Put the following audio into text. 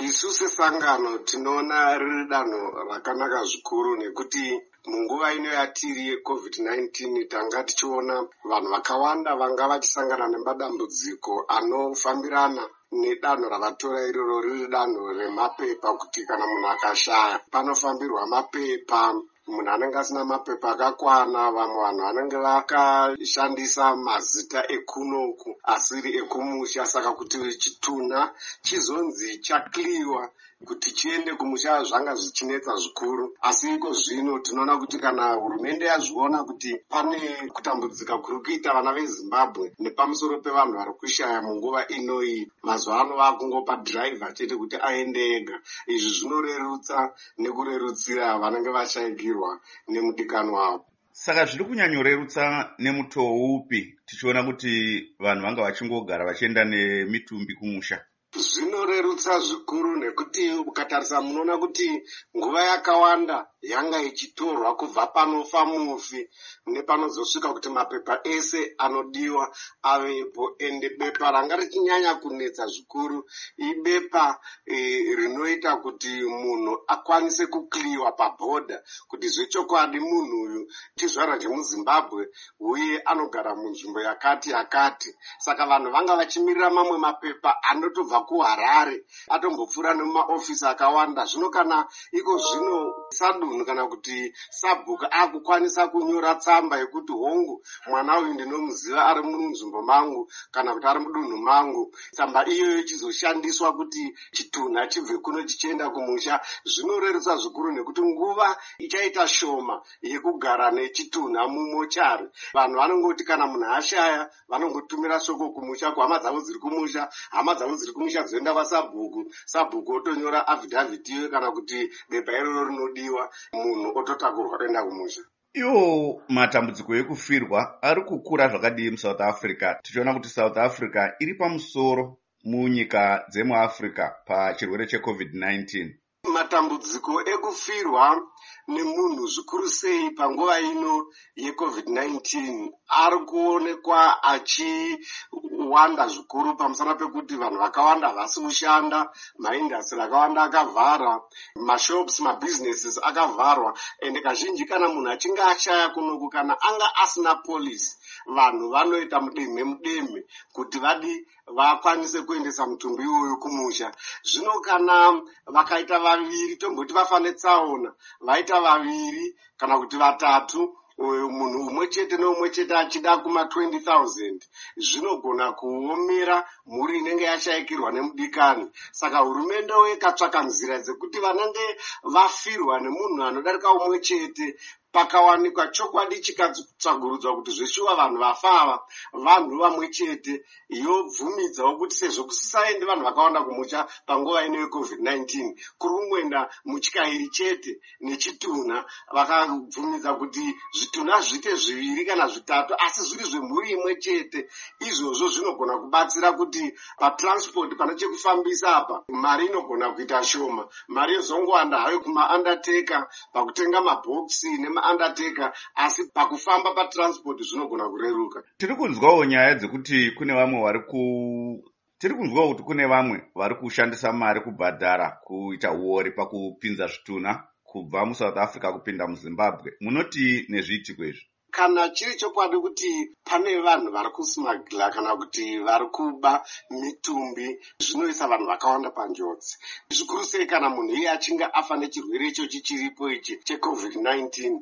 Isu sesangano tinoona riri danho rakanaka zvikuru nekuti munguva ino yatiri yeCovid-19 tanga tichiona vanhu vakawanda vanga vachisangana nemadambudziko anofambirana nedanho ravatora iroro riri danho remapepa, kuti kana munhu akashaya panofambirwa mapepa. Munhu anenge asina mapepa akakwana, vamwe vanhu vanenge vakashandisa mazita ekunoku asiri ekumusha, saka kuti chitunha chizonzi chakliwa kuti chiende kumusha zvanga zvichinetsa zvikuru. Asi iko zvino tinoona kuti kana hurumende yazviona kuti pane kutambudzika kuri kuita vana veZimbabwe nepamusoro pevanhu vari kushaya munguva inoyi, mazuva ano vakungopa dhiraivha chete kuti aende ega. Izvi zvinorerutsa nekurerutsira vanenge vashayikirwa nemudikani wavo. Saka zviri kunyanyorerutsa nemutoo upi tichiona kuti vanhu vanga vachingogara vachienda nemitumbi kumusha? Zvinorerutsa zvikuru nekuti ukatarisa munoona kuti nguva yakawanda yanga ichitorwa kubva panofa mufi nepanozosvika kuti mapepa ese anodiwa avepo. Ende bepa ranga richinyanya kunetsa zvikuru ibepa rinoita kuti munhu akwanise kukliwa pabhodha, kuti zvechokwadi munhu uyu chizvarwa chemuZimbabwe uye anogara munzvimbo yakati yakati. Saka vanhu vanga vachimirira mamwe mapepa anotobva kuHarare atombopfuura nemumaofisi akawanda. Zvino kana iko zvino sadunhu kana kuti sabhuku akukwanisa kunyora tsamba yekuti hongu mwana uyu ndinomuziva ari munzvimbo mangu kana kuti ari mudunhu mangu, tsamba iyoyo chizoshandiswa kuti chitunha chibve kuno chichienda kumusha. Zvinorerutsa zvikuru nekuti nguva ichaita shoma yekugara nechitunha mumochari. Vanhu vanongoti kana munhu ashaya vanongotumira shoko kumusha kuhama dzavo dziri kumusha, hama dzavo dziri kumusha dzoenda kwasabhuku, sabhuku otonyora afidhavhiti iyo kana kuti bepa iroro rinodiwa, munhu ototakurwa kuenda kumusha. Iwo matambudziko ekufirwa ari kukura zvakadii muSouth Africa, tichiona kuti South Africa iri pamusoro munyika dzemuAfrica pachirwere cheCovid-19. Matambudziko ekufirwa nemunhu zvikuru sei panguva ino yeCovid-19 ari kuonekwa achiwanda zvikuru pamusana pekuti vanhu vakawanda havasi kushanda, maindastri akawanda akavhara, mashops, mabusinesses akavharwa. Ende kazhinji kana munhu achinge ashaya kunoku, kana anga asina polisi, vanhu vanoita mudemhe kuti vakwanise kuendesa mutumbi iwoyo kumusha. Zvino kana vakaita vaviri, tomboti vafane tsaona, vaita vaviri kana kuti vatatu, munhu umwe chete neumwe chete achida kuma 20,000, zvinogona kuomera mhuri inenge yashayikirwa nemudikani. Saka hurumende ikatsvaka nzira dzekuti vanenge vafirwa nemunhu anodarika umwe chete, pakawanikwa chokwadi chikatsvagurudzwa kuti zveshuwa vanhu vafava vanhu vamwe chete, yobvumidzawo kuti sezvo kusisaendi vanhu vakawanda kumusha panguva ino yeCovid-19, kuri kungoenda mutyairi chete nechitunha, vakabvumidza kuti zvitunha zviite zviviri kana zvitatu asi zviri zvemhuri imwe chete. Izvozvo zvinogona kubatsira kuti patransport, pane chekufambisa apa, mari inogona kuita shoma. Mari yozongowanda hayo kumaundertaker pakutenga mabhokisi undertaker, asi pakufamba patransport zvinogona kureruka. Tiri kunzwawo nyaya dzekuti kune vamwe vari kushandisa mari kubhadhara kuita uori pakupinza zvitunha kubva muSouth Africa kupinda muZimbabwe. Munoti nezviitiko izvi? Kana chiri chokwadi kuti pane vanhu vari kusmagla kana kuti vari kuba mitumbi, zvinoisa vanhu vakawanda panjodzi. Zvikuru sei kana munhu iye achinge afa nechirwere ichochi chiripo ichi cheCovid-19.